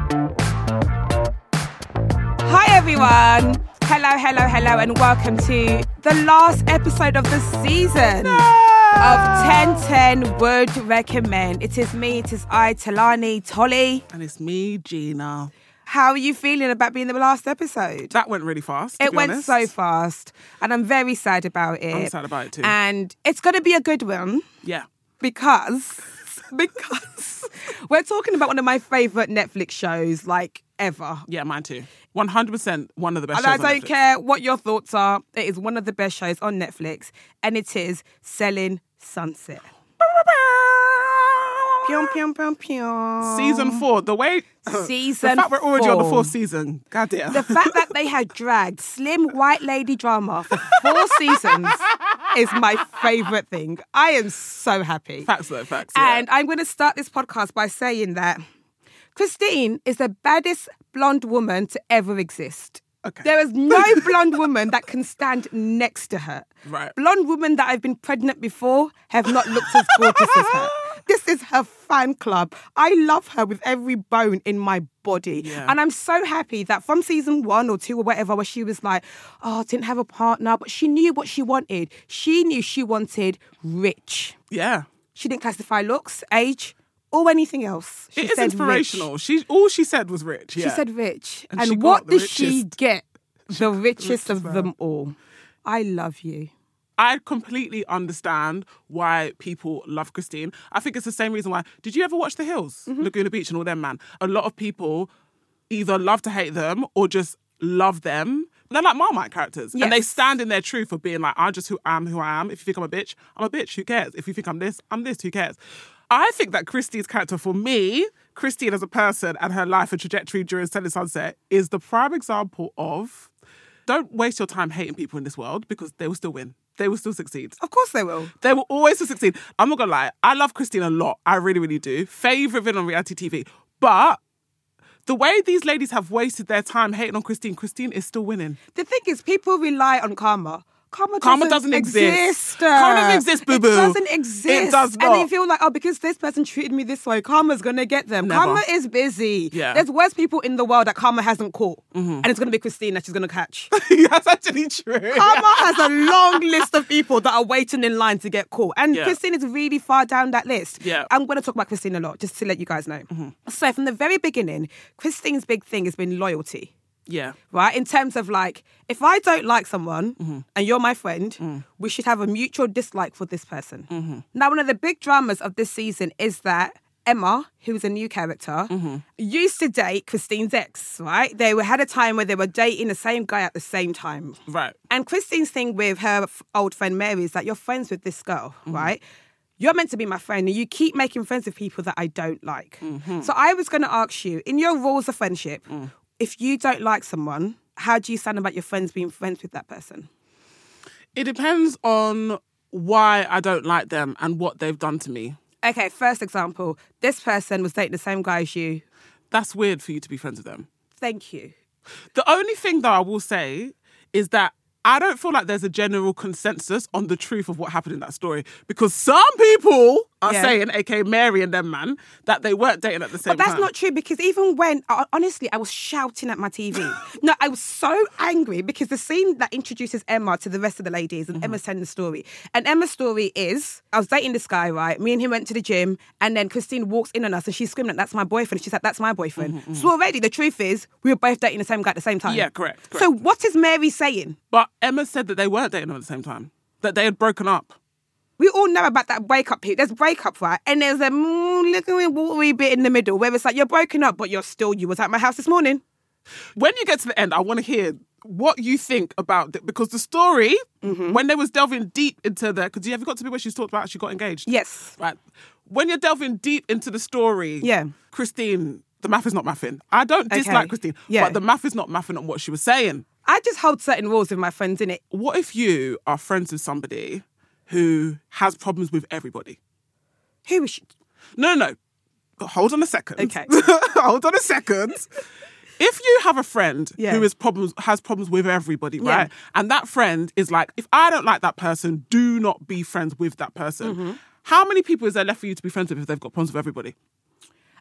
Hi everyone. Hello, and welcome to the last episode of the season of 1010 Would Recommend. It is me, it is I, Talani, Tolly. And it's me, Gina. How are you feeling about being the last episode? That went really fast. It went so fast, and I'm very sad about it. I'm sad about it too. And it's going to be a good one. Yeah. Because we're talking about one of my favourite Netflix shows, like, ever. Yeah, mine too. 100% one of the best shows shows on Netflix. And I don't care what your thoughts are. It is one of the best shows on Netflix, and it is Selling Sunset. Pew, pew, pew, pew. Season 4. The fact we're already on the 4th season. God damn. The fact that they had dragged slim white lady drama for 4 seasons is my favourite thing. I am so happy. Facts though, facts. Yeah. And I'm going to start this podcast by saying that Christine is the baddest blonde woman to ever exist. Okay. There is no blonde woman that can stand next to her. Right. Blonde women that have been pregnant before have not looked as gorgeous as her. This is her fan club. I love her with every bone in my body. Yeah. And I'm so happy that from season 1 or 2 or whatever, where she was like, didn't have a partner, but she knew what she wanted. She knew she wanted rich. Yeah. She didn't classify looks, age, or anything else. She it is said inspirational. Rich. All she said was rich. Yeah. She said rich. And she And got what the did she richest. get? The richest of them all. I love you. I completely understand why people love Christine. I think it's the same reason why. Did you ever watch The Hills? Mm-hmm. Laguna Beach and all them, man. A lot of people either love to hate them or just love them. They're like Marmite characters. Yes. And they stand in their truth of being like, I'm just who I am. If you think I'm a bitch, I'm a bitch. Who cares? If you think I'm this, who cares? I think that Christine's character, for me, Christine as a person and her life and trajectory during Selling Sunset is the prime example of don't waste your time hating people in this world because they will still win. They will still succeed. Of course they will. They will always succeed. I'm not going to lie. I love Christine a lot. I really, really do. Favourite villain on reality TV. But the way these ladies have wasted their time hating on Christine is still winning. The thing is, people rely on karma. Karma doesn't exist. Karma doesn't exist, boo-boo. It doesn't exist. It does not. And they feel like, because this person treated me this way, karma's going to get them. Never. Karma is busy. Yeah. There's worse people in the world that karma hasn't caught. Mm-hmm. And it's going to be Christine that she's going to catch. That's actually true. Karma has a long list of people that are waiting in line to get caught. And Christine is really far down that list. Yeah. I'm going to talk about Christine a lot, just to let you guys know. Mm-hmm. So from the very beginning, Christine's big thing has been loyalty. Yeah. Right? In terms of like, if I don't like someone and you're my friend, we should have a mutual dislike for this person. Mm-hmm. Now, one of the big dramas of this season is that Emma, who's a new character, used to date Christine's ex, right? They had a time where they were dating the same guy at the same time. Right. And Christine's thing with her old friend Mary is that you're friends with this girl, right? You're meant to be my friend and you keep making friends with people that I don't like. Mm-hmm. So I was going to ask you, in your rules of friendship, if you don't like someone, how do you stand about your friends being friends with that person? It depends on why I don't like them and what they've done to me. Okay, first example, this person was dating the same guy as you. That's weird for you to be friends with them. Thank you. The only thing that I will say is that I don't feel like there's a general consensus on the truth of what happened in that story because some people are saying, aka Mary and them man, that they weren't dating at the same time. But that's not true because even when, honestly, I was shouting at my TV. No, I was so angry because the scene that introduces Emma to the rest of the ladies and Emma's telling the story. And Emma's story is, I was dating this guy, right? Me and him went to the gym and then Christine walks in on us and she's screaming, that's my boyfriend. She's like, that's my boyfriend. So already the truth is we were both dating the same guy at the same time. Yeah, correct. So what is Mary saying? But Emma said that they weren't dating at the same time, that they had broken up. We all know about that breakup here. There's breakup, right? And there's a little watery bit in the middle where it's like, you're broken up, but you was at my house this morning. When you get to the end, I want to hear what you think about it. Because the story, when they was delving deep into because have you got to be where she's talked about she got engaged? Yes. Right. When you're delving deep into the story, Christine, the math is not mathing. I don't dislike Christine, but the math is not mathing on what she was saying. I just hold certain rules with my friends, innit? What if you are friends with somebody who has problems with everybody? Who is she? No. Hold on a second. Okay. Hold on a second. If you have a friend who has problems with everybody, right? And that friend is like, if I don't like that person, do not be friends with that person. How many people is there left for you to be friends with if they've got problems with everybody?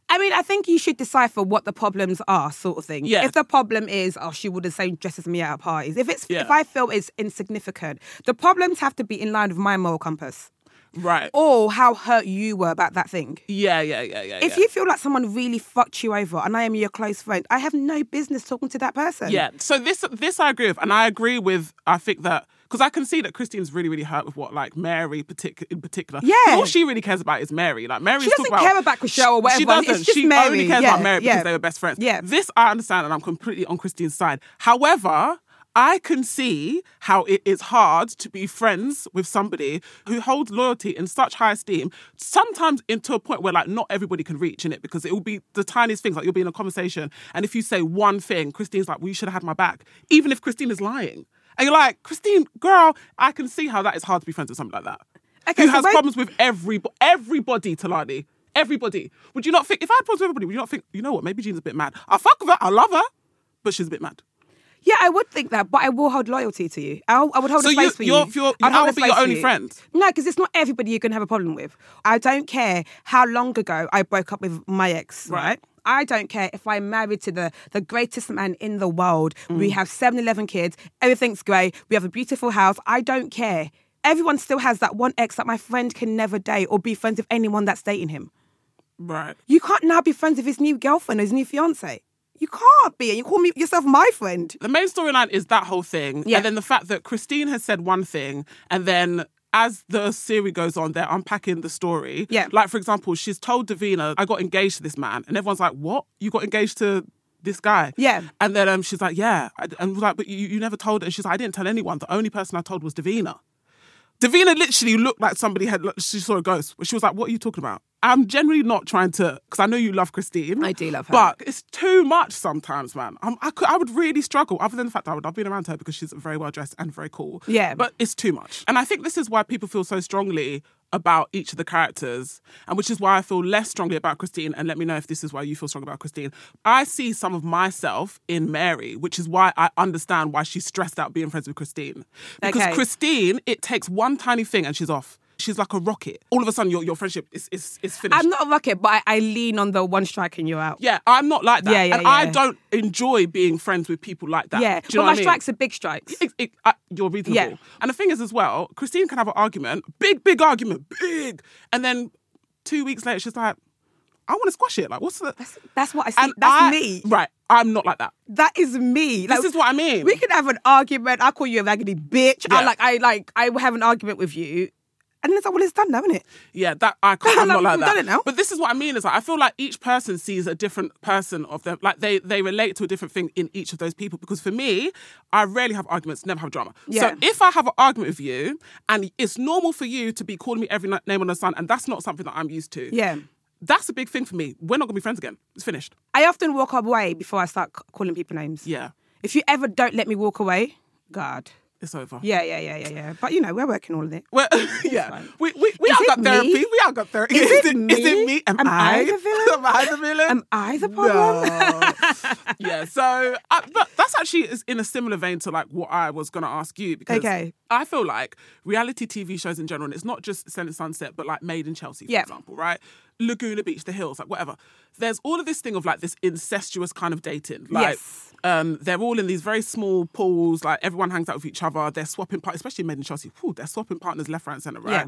I mean, I think you should decipher what the problems are, sort of thing. Yeah. If the problem is, oh, she wore the same dress as me at parties. If I feel it's insignificant, the problems have to be in line with my moral compass. Right. Or how hurt you were about that thing. Yeah. If you feel like someone really fucked you over and I am your close friend, I have no business talking to that person. Yeah. So this I agree with. And I agree with, I think that, because I can see that Christine's really, really hurt with what, like, Mary in particular. Yeah. All she really cares about is Mary. Like, Mary's She doesn't talking care about Chriselle or whatever. She doesn't. It's just she Mary. only cares about Mary because they were best friends. Yeah. This I understand, and I'm completely on Christine's side. However, I can see how it is hard to be friends with somebody who holds loyalty in such high esteem, sometimes into a point where, like, not everybody can reach in it, because it will be the tiniest things. Like, you'll be in a conversation, and if you say one thing, Christine's like, well, you should have had my back, even if Christine is lying. And you're like, Christine, girl, I can see how that is hard to be friends with somebody like that. Okay, who so has problems with everybody, Talani. Everybody. Would you not think, if I had problems with everybody, would you not think, you know what, maybe Jean's a bit mad. I fuck with her, I love her, but she's a bit mad. Yeah, I would think that, but I will hold loyalty to you. I would hold a space for you. I would be your only friend. No, because it's not everybody you're going to have a problem with. I don't care how long ago I broke up with my ex, right? I don't care if I'm married to the greatest man in the world. We have 7-11 kids. Everything's great. We have a beautiful house. I don't care. Everyone still has that one ex that my friend can never date or be friends with anyone that's dating him. Right. You can't now be friends with his new girlfriend or his new fiance. You can't be. And you call me yourself my friend. The main storyline is that whole thing. Yeah. And then the fact that Christine has said one thing, and then as the series goes on, they're unpacking the story. Yeah. Like, for example, she's told Davina, I got engaged to this man. And everyone's like, what? You got engaged to this guy? Yeah. And then she's like, yeah. And was like, but you never told her. And she's like, I didn't tell anyone. The only person I told was Davina. Davina literally looked like somebody she saw a ghost. She was like, what are you talking about? I'm generally not trying to, because I know you love Christine. I do love her. But it's too much sometimes, man. I would really struggle, other than the fact that I've been around her because she's very well dressed and very cool. Yeah. But it's too much. And I think this is why people feel so strongly about each of the characters, and which is why I feel less strongly about Christine, and let me know if this is why you feel strong about Christine. I see some of myself in Mary, which is why I understand why she's stressed out being friends with Christine. Because Christine, it takes one tiny thing and she's off. She's like a rocket. All of a sudden, your friendship is finished. I'm not a rocket, but I lean on the one strike and you're out. Yeah, I'm not like that. Yeah, I don't enjoy being friends with people like that. Yeah, Do you know but what my strikes are big strikes. You're reasonable. Yeah. And the thing is as well, Christine can have an argument, big argument, big. And then 2 weeks later, she's like, I want to squash it. Like, what's the... That's what I see. That's me. Right. I'm not like that. That is me. This is what I mean. We can have an argument. I call you a raggedy bitch. Yeah. I will have an argument with you. And then it's like, well, it's done now, isn't it? Yeah, that I can't. I'm not like We've that. done it now. But this is what I mean. Is like I feel like each person sees a different person of them. Like they relate to a different thing in each of those people. Because for me, I rarely have arguments, never have drama. Yeah. So if I have an argument with you, and it's normal for you to be calling me every name on the sun, and that's not something that I'm used to. Yeah. That's a big thing for me. We're not gonna be friends again. It's finished. I often walk away before I start calling people names. Yeah. If you ever don't let me walk away, God. It's over. Yeah. But, we're working all of it. Well, yeah. We Is all it got therapy. me? We all got therapy. Is it me? Is it me? Am I the villain? Am I the villain? Am I the problem? No. Yeah, so, but that's actually in a similar vein to like what I was going to ask you, because Okay. I feel like reality TV shows in general, and it's not just Selling Sunset, but like Made in Chelsea, for example, right? Laguna Beach, The Hills, like whatever. There's all of this thing of like this incestuous kind of dating. Like, they're all in these very small pools, like everyone hangs out with each other. They're swapping partners, especially Made in Chelsea. They're swapping partners left, right, and centre, right? Yeah.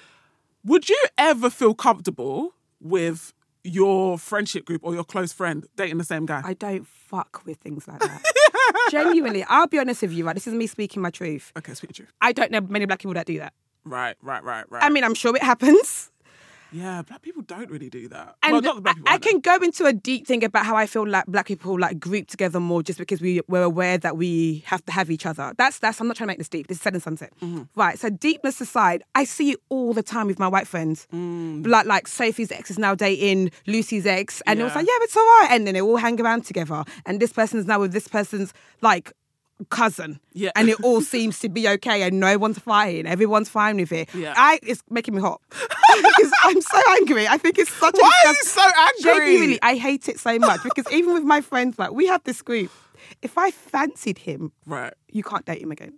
Would you ever feel comfortable with your friendship group or your close friend dating the same guy? I don't fuck with things like that. Genuinely, I'll be honest with you, right? This is me speaking my truth. Okay, speak the truth. I don't know many black people that do that. Right. I mean, I'm sure it happens. Yeah, black people don't really do that. And well, not the black people. I can go into a deep thing about how I feel like black people like group together more just because we're aware that we have to have each other. That's. I'm not trying to make this deep. This is Selling Sunset. Mm-hmm. Right. So deepness aside, I see it all the time with my white friends. Like Sophie's ex is now dating Lucy's ex, and it was like, yeah, it's all right. And then they all hang around together, and this person's now with this person's like cousin, and it all seems to be okay, and no one's fighting, everyone's fine with it. It's making me hot because I'm so angry. I think it's such Why are you so angry? Genuinely, I hate it so much because even with my friends, like we have this group, if I fancied him, right, you can't date him again.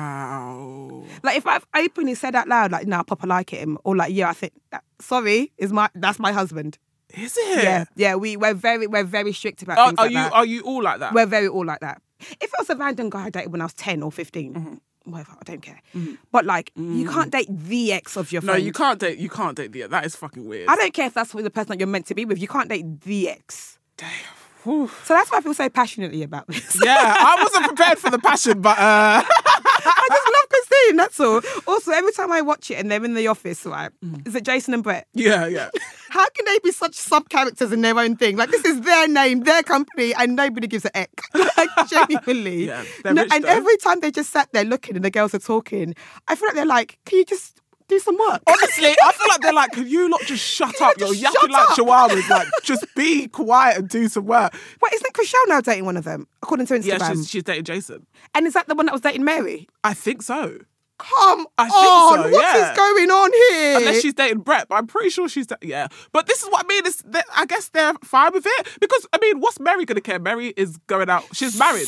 Wow. Like if I've openly said out loud like, no, Papa like him, or like, yeah, I think that, sorry, that's my husband. Is it? Yeah. We're very strict about things like that. Are you all like that? We're very all like that. If it was a random guy I dated when I was 10 or 15, whatever, I don't care. But like, you can't date the ex of your friend. No, you can't date the ex. That is fucking weird. I don't care if that's the person that you're meant to be with. You can't date the ex. Damn. Whew. So that's why I feel so passionately about this. Yeah, I wasn't prepared for the passion, but I just love Christine, that's all. Also, every time I watch it and they're in the office, right, is it Jason and Brett? yeah. How can they be such sub-characters in their own thing? Like, this is their name, their company, and nobody gives a eck. Like, genuinely. Yeah, they're rich, and though. every time they just sat there looking and the girls are talking, I feel like they're like, can you just do some work? Honestly, I feel like they're like, can you not just shut up? You're just yapping shut like up. chihuahuas. Like, just be quiet and do some work. Wait, isn't Chriselle now dating one of them, according to Instagram? Yeah, she's dating Jason. And is that the one that was dating Mary? I think so. Come I think on, so, what yeah. is going on here? Unless she's dating Brett, but I'm pretty sure she's yeah. But this is what I mean. I guess they're fine with it because I mean, what's Mary gonna care? Mary is going out. She's married.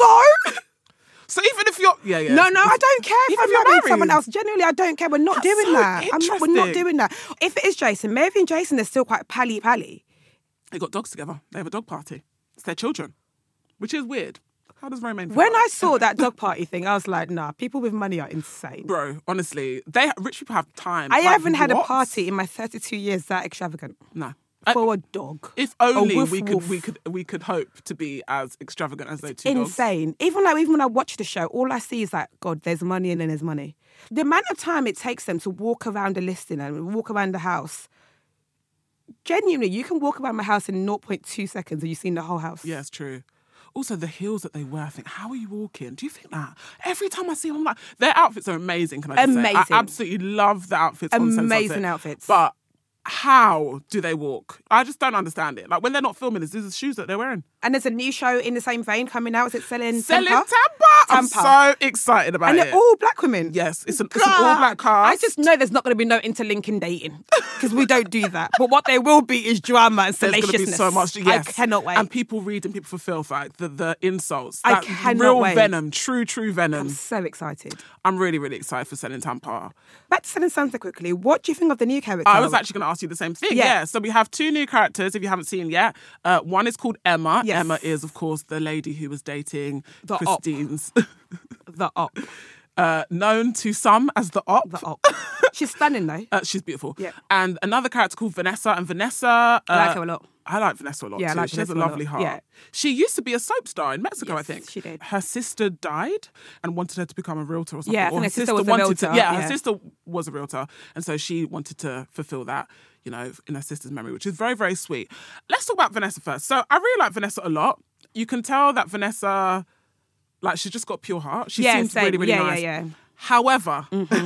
So even if you're yeah. No, I don't care if Even I'm if you're married to married. someone else. Genuinely, I don't care. We're not That's doing so that. We're not interesting. doing that. If it is Jason, Mary and Jason, they're still quite pally. They got dogs together. They have a dog party. It's their children, which is weird. How does Romaine feel When about I it? saw that dog party thing, I was like, nah, people with money are insane. Bro, honestly, rich people have time. I Like, haven't had a what? party in my 32 years that extravagant No. for a dog. If only woof we woof. could hope to be as extravagant as those two dogs. Insane. Even when I watch the show, all I see is like, God, there's money and then there's money. The amount of time it takes them to walk around a listing and walk around the house. Genuinely, you can walk around my house in 0.2 seconds and you've seen the whole house. Yeah, it's true. Also, the heels that they wear, I think, how are you walking? Do you think that? Every time I see them, I'm like, their outfits are amazing, can I just say? Amazing. I absolutely love the outfits. on Sense Amazing Sunset. outfits. But how do they walk? I just don't understand it. Like, when they're not filming, is these the shoes that they're wearing? And there's a new show in the same vein coming out. Is it Selling Tampa? I'm Tampa. so excited about And it. they're all black women. Yes, it's an all-black cast. I just know there's not going to be no interlinking dating because we don't do that. But what there will be is drama and There's going to be salaciousness. so much. Yes. I cannot wait. And people reading people for filth, like the insults. I That cannot real wait. venom, true venom. I'm so excited. I'm really, really excited for Selling Tampa. Back to Selling Santa quickly. What do you think of the new character? I was actually going to ask you the same thing. Yeah. Yeah. So we have two new characters, if you haven't seen yet. One is called Emma. Yes. Emma is, of course, the lady who was dating The op. Christine's. the op. Known to some as the op. The op. She's stunning though. She's beautiful. Yeah. And another character called Vanessa. And Vanessa... I like her a lot. I like Vanessa a lot Yeah, I too. like She has a Vanessa a lot. lovely heart. Yeah. She used to be a soap star in Mexico, Yes, I think. she did. Her sister died and wanted her to become a realtor or something. Yeah, I Or think her sister was a wanted realtor, To, yeah, yeah. her sister was a realtor. And so she wanted to fulfill that, you know, in her sister's memory, which is very, very sweet. Let's talk about Vanessa first. So I really like Vanessa a lot. You can tell that Vanessa, like, she's just got a pure heart. She seems same. really, really nice. Yeah. However,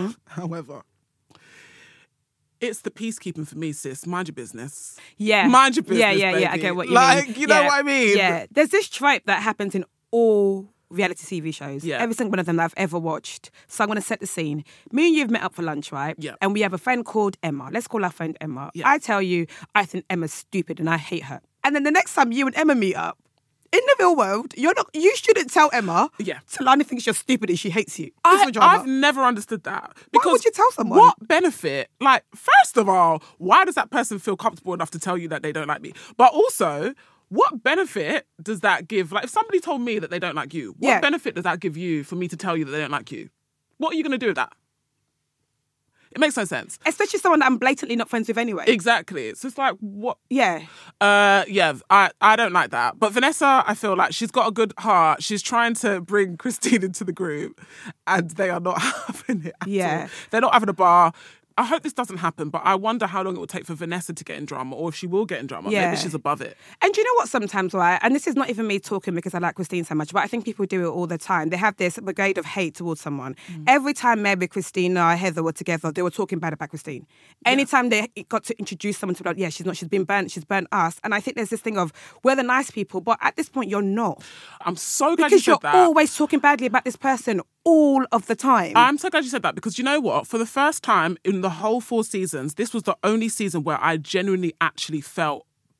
it's the peacekeeping for me, sis. Mind your business. Yeah. Mind your business, Yeah. I baby. get what you like, mean. you know Yeah. what I mean? Yeah. There's this trope that happens in all reality TV shows. Yeah. Every single one of them that I've ever watched. So I'm going to set the scene. Me and you have met up for lunch, right? Yeah. And we have a friend called Emma. Let's call our friend Emma. Yeah. I tell you, I think Emma's stupid and I hate her. And then the next time you and Emma meet up, in the real world, you shouldn't tell Emma Yeah. Talani thinks you're stupid and she hates you. Just for drama. I've never understood that. Because would you tell someone? What benefit? Like, first of all, why does that person feel comfortable enough to tell you that they don't like me? But also, what benefit does that give? Like, if somebody told me that they don't like you, what Yeah. benefit does that give you for me to tell you that they don't like you? What are you going to do with that? It makes no sense. Especially someone that I'm blatantly not friends with anyway. Exactly. It's just like, what? Yeah. Yeah, I don't like that. But Vanessa, I feel like she's got a good heart. She's trying to bring Christine into the group and they are not having it at Yeah. all. They're not having a bar. I hope this doesn't happen, but I wonder how long it will take for Vanessa to get in drama or if she will get in drama. Yeah. Maybe she's above it. And do you know what sometimes, right? And this is not even me talking because I like Christine so much, but I think people do it all the time. They have this brigade of hate towards someone. Every time Mary, Christina, Heather were together, they were talking bad about Christine. Anytime they got to introduce someone to, like, yeah, she's been burnt, she's burnt us. And I think there's this thing of, we're the nice people, but at this point, you're not. I'm so glad Because you you're said that. always talking badly about this person all of the time. I'm so glad you said that because you know what? For the first time in the whole 4 seasons, this was the only season where I genuinely actually felt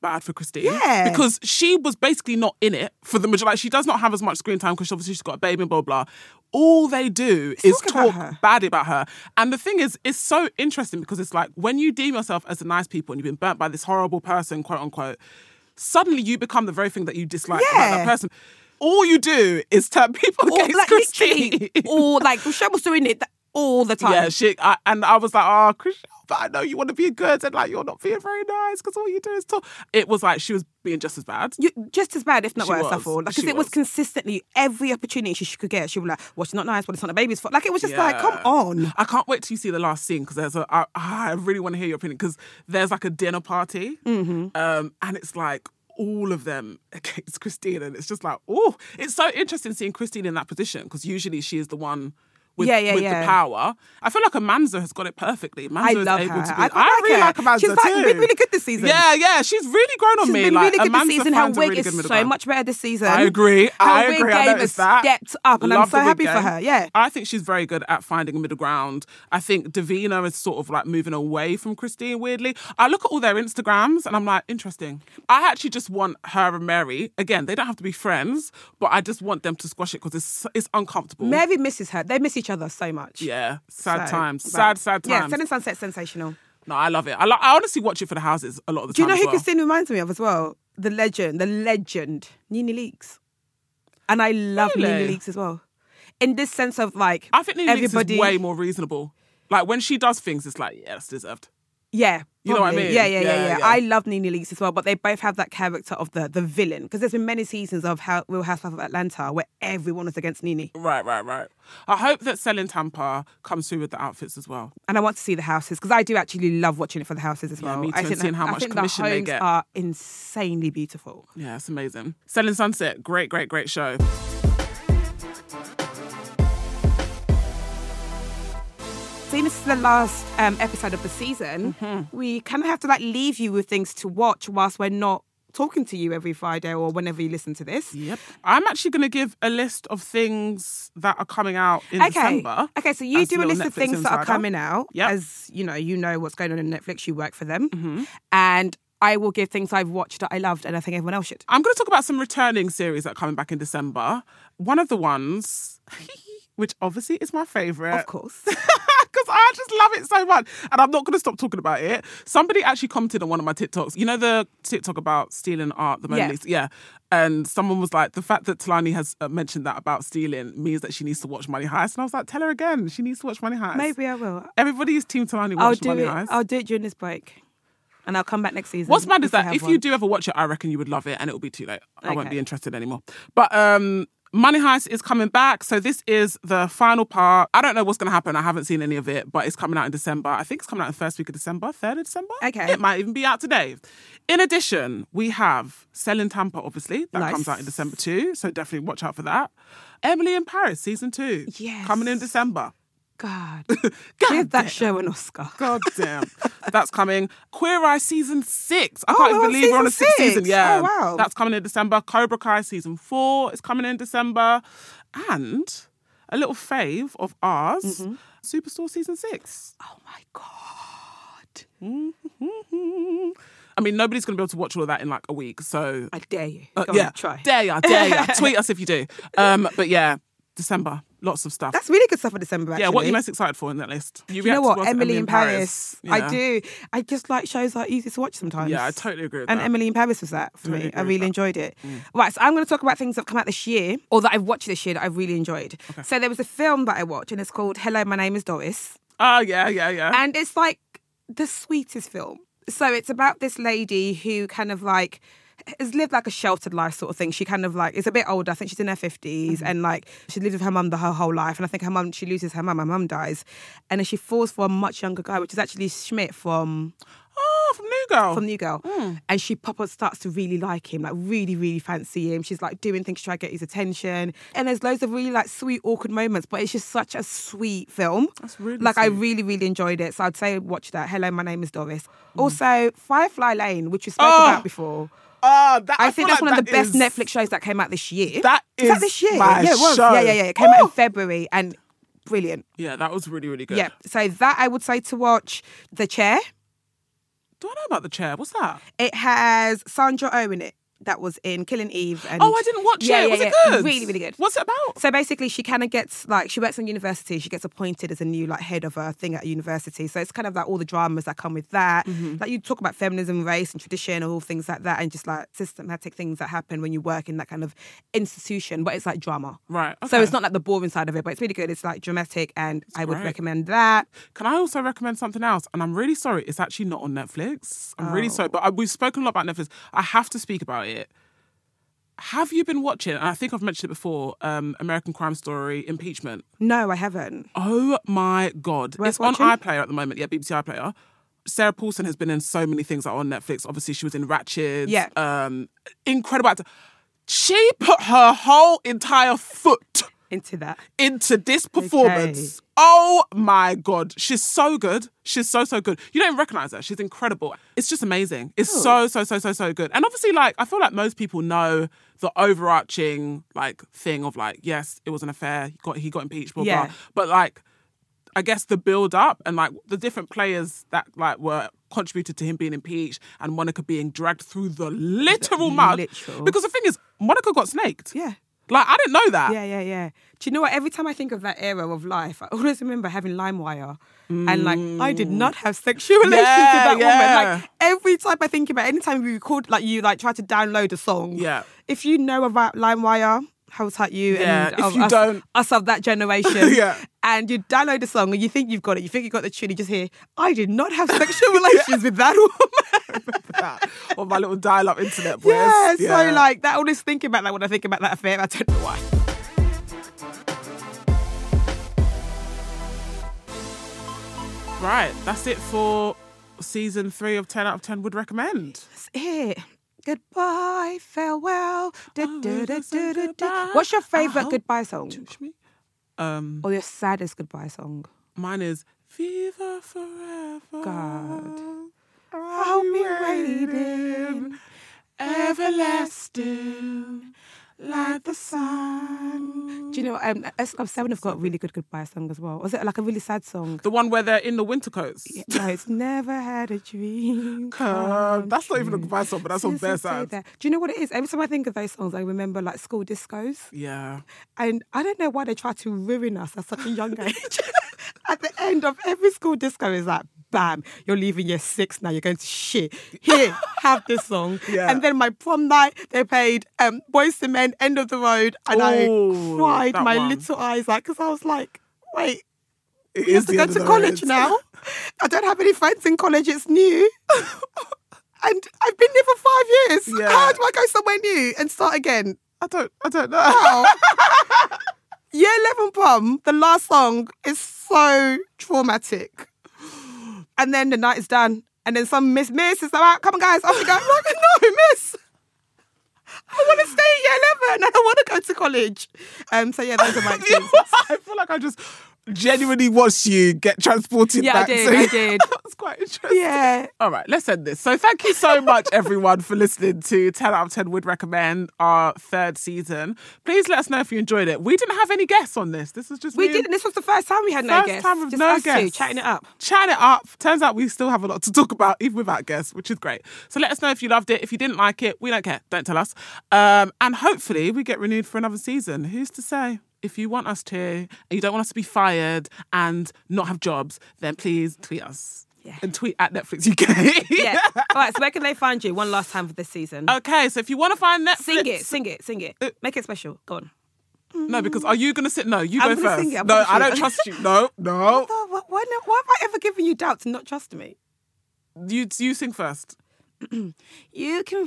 bad for Christine. Yeah. Because she was basically not in it for the majority. Like, she does not have as much screen time because obviously she's got a baby and blah, blah. All they do is talk bad about her. And the thing is, it's so interesting because it's like when you deem yourself as a nice people and you've been burnt by this horrible person, quote unquote, suddenly you become the very thing that you dislike about that person. All you do is turn people against Christine. Or like Rochelle was doing it all the time. Yeah, and I was like, oh, Christine, but I know you want to be good and like you're not being very nice because all you do is talk. It was like she was being just as bad. Just as bad, if not worse, I thought. Because it was consistently every opportunity she could get. She would be like, well, she's not nice, but it's not the baby's fault. Like, it was just like, come on. I can't wait till you see the last scene because I really want to hear your opinion because there's like a dinner party and it's like, all of them against Christine, and it's just like, oh, it's so interesting seeing Christine in that position because usually she is the one with the power. I feel like Amanza has got it perfectly. I love her. I really like Amanza She's too. been really good this season. Yeah, she's really grown on me. She's been really good this season. Her wig is so much better this season. I agree. Her wig game has stepped up, and I'm so happy for her. Yeah, I think she's very good at finding a middle ground. I think Davina is sort of like moving away from Christine weirdly. I look at all their Instagrams and I'm like, interesting. I actually just want her and Mary. Again, they don't have to be friends, but I just want them to squash it because it's uncomfortable. Mary misses her. They miss each other so much. Yeah, sad times. Sad times. Yeah, Selling Sunset's sensational. No, I love it. I honestly watch it for the houses a lot of the time. Do you know who Christine reminds me of as well? The legend, Nene Leakes. And I love Nene Leakes as well. In this sense of like, I think Nene Leakes is way more reasonable. Like when she does things, it's like, yeah, that's deserved. Yeah. You know what I mean? Yeah. I love Nene Leakes as well, but they both have that character of the villain. Because there's been many seasons of Real Housewives of Atlanta where everyone was against Nene. Right. I hope that Selling Tampa comes through with the outfits as well. And I want to see the houses because I do actually love watching it for the houses as well. Me too, and seeing how much commission they get. The homes are insanely beautiful. Yeah, it's amazing. Selling Sunset, great show. Seeing this is the last episode of the season, we kind of have to like leave you with things to watch whilst we're not talking to you every Friday or whenever you listen to this. Yep. I'm actually going to give a list of things that are coming out in December. Okay, so you do a list of things that are coming out. Yep. As you know what's going on in Netflix, you work for them. And I will give things I've watched that I loved and I think everyone else should. I'm going to talk about some returning series that are coming back in December. One of the ones, which obviously is my favourite. Of course. Because I just love it so much. And I'm not going to stop talking about it. Somebody actually commented on one of my TikToks. You know the TikTok about stealing art, the Mona Lisa? Yeah. And someone was like, the fact that Talani has mentioned that about stealing means that she needs to watch Money Heist. And I was like, tell her again. She needs to watch Money Heist. Maybe I will. Everybody's Team Talani watch Money Heist. I'll do it during this break. And I'll come back next season. What's mad is that if you do ever watch it, I reckon you would love it and it will be too late. I won't be interested anymore. But Money Heist is coming back. So this is the final part. I don't know what's going to happen. I haven't seen any of it, but it's coming out in December. I think it's coming out in the first week of December, 3rd of December. Okay. It might even be out today. In addition, we have Selling Tampa, obviously. That comes out in December too. So definitely watch out for that. Emily in Paris, season 2. Yes. Coming in December. God. Give that show an Oscar. God damn. That's coming. Queer Eye season 6. I can't even believe we're on a 6th season. Yeah. Oh, wow. That's coming in December. Cobra Kai season 4 is coming in December. And a little fave of ours, Superstore season 6. Oh my God. I mean, nobody's going to be able to watch all of that in like a week. So I dare you. Try. Dare ya. Tweet us if you do. But yeah, December. Lots of stuff. That's really good stuff for December, actually. Yeah, what are you most excited for in that list? You know what? Emily in Paris. Yeah. I do. I just like shows that are easy to watch sometimes. Yeah, I totally agree with that. And Emily in Paris was that for me. I really enjoyed it. Right, so I'm going to talk about things that have come out this year or that I've watched this year that I've really enjoyed. Okay. So there was a film that I watched and it's called Hello, My Name is Doris. Oh, yeah. And it's like the sweetest film. So it's about this lady who kind of like has lived like a sheltered life sort of thing. She kind of like is a bit older. I think she's in her 50s and like she lived with her mum her whole life. And I think she loses her mum. Her mum dies. And then she falls for a much younger guy, which is actually Schmidt from New Girl. From New Girl. And she proper starts to really like him, like really, really fancy him. She's like doing things to try to get his attention. And there's loads of really like sweet, awkward moments, but it's just such a sweet film. That's really like sweet. I really, really enjoyed it. So I'd say watch that. Hello, My Name is Doris. Also, Firefly Lane, which we spoke about before. I think that's one of the best Netflix shows that came out this year. That is that this year? My it was. show. Yeah. It came out in February and brilliant. Yeah, that was really, really good. Yeah. So that I would say to watch The Chair. Do I know about The Chair? What's that? It has Sandra Oh in it. That was in Killing Eve. And Oh, I didn't watch it. Was it good? Really, really good. What's it about? So basically, she kind of gets, like, she works in university. She gets appointed as a new, like, head of a thing at university. So it's kind of like all the dramas that come with that. Like, you talk about feminism, race and tradition, all things like that, and just, like, systematic things that happen when you work in that kind of institution. But it's, like, drama. Right. Okay. So it's not, like, the boring side of it, but it's really good. It's, like, dramatic, and I would great. recommend that. Can I also recommend something else? And I'm really sorry, it's actually not on Netflix. I'm really sorry, but we've spoken a lot about Netflix. I have to speak about it. Have you been watching, and I think I've mentioned it before, American Crime Story, Impeachment? No, I haven't. Oh my God. Worth It's on watching? iPlayer at the moment. Yeah, BBC iPlayer. Sarah Paulson has been in so many things that are on Netflix. Obviously, she was in Ratched. Yeah. Incredible actor. She put her whole entire foot Into that. into this performance. Okay. Oh my God. She's so good. She's so good. You don't even recognize her. She's incredible. It's just amazing. It's so good. And obviously, like, I feel like most people know the overarching, like, thing of, like, yes, it was an affair. He got impeached, blah, Yeah. blah. But, like, I guess the build up and, like, the different players that, like, were contributed to him being impeached and Monica being dragged through the literal mud. Literal. Because the thing is, Monica got snaked. Yeah. Like, I didn't know that. Yeah. Do you know what? Every time I think of that era of life, I always remember having LimeWire. And, like, I did not have sexual relations with that woman. Like, every time I think about it, anytime we record, like, you, like, try to download a song. Yeah. If you know about LimeWire, how tight you Yeah, and if you don't. us of that generation. Yeah. And you download a song and you think you've got it. You think you got the tune. You just hear, I did not have sexual relations with that woman. That. Or my little dial-up internet boys. Yeah, so like that. Always thinking about that when I think about that affair. I don't know why. Right, that's it for season 3 of 10 out of 10 would recommend. That's it. Goodbye, farewell. goodbye. What's your I favourite hope- goodbye song? Um, Or your saddest goodbye song? mine is Viva Forever. God. I'll be waiting, everlasting, like the sun. Do you know, SLM7 have got a really good goodbye song as well. Was it like a really sad song? The one where they're in the winter coats. No, it's never had a dream. That's not even a goodbye song, but that's on bare side. Do you know what it is? Every time I think of those songs, I remember like school discos. Yeah. And I don't know why they try to ruin us at such a young age. At the end of every school disco is like, bam, you're leaving year 6 now, you're going to shit. Here, have this song. Yeah. And then my prom night, they played Boyz II Men, End of the Road. And I cried that my one. little eyes out because I was like, wait, It we have to the go end of to the college road. now. I don't have any friends in college, it's new. And I've been here for 5 years. Yeah. How do I go somewhere new and start again? I don't know. Wow. Year 11 prom, the last song is so traumatic. And then the night is done. And then some miss is like, come on guys, off we go. I'm like, no, miss. I want to stay at year 11. I don't want to go to college. So yeah, those are my experiences. I feel like I just genuinely watched you get transported Yeah, back. I did. That was quite interesting. Yeah. All right, let's end this. So thank you so much, everyone, for listening to 10 out of 10 Would Recommend, our 3rd season. Please let us know if you enjoyed it. We didn't have any guests on this. This was just We me didn't. This was the first time we had no First guests. time with Just no us two, guests. chatting it up. Chatting it up. Turns out we still have a lot to talk about, even without guests, which is great. So let us know if you loved it. If you didn't like it, we don't care. Don't tell us. And hopefully we get renewed for another season. Who's to say? If you want us to, and you don't want us to be fired and not have jobs, then please tweet us. Yeah. And tweet at Netflix UK. Yeah. All right, so where can they find you one last time for this season? Okay, so if you want to find Netflix... Sing it. Make it special. Go on. No, because are you going to sit... No, you I'm go gonna first. sing it, I No, promise I you. don't trust you. No. Why not? Why have I ever given you doubts and not trusting me? You sing first. You can...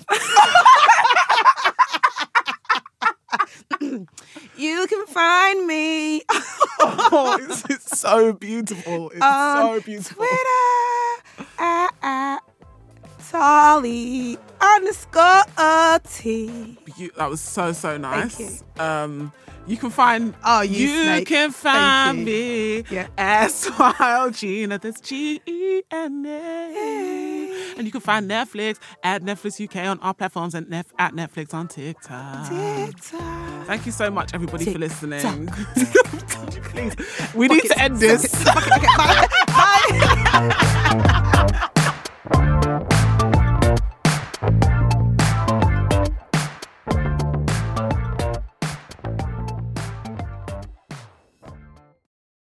You can find me Oh, it's so beautiful. It's so beautiful. Twitter at Tolly_T. That was so nice. Thank You can find... Oh, you snake. can Thank find you. me Yeah. S-Y-L Gina. That's G-E-N-A. And you can find Netflix at Netflix UK on our platforms and at Netflix on TikTok. TikTok. Thank you so much, everybody, for listening. TikTok. Please, we need to end this. Okay, bye. Bye.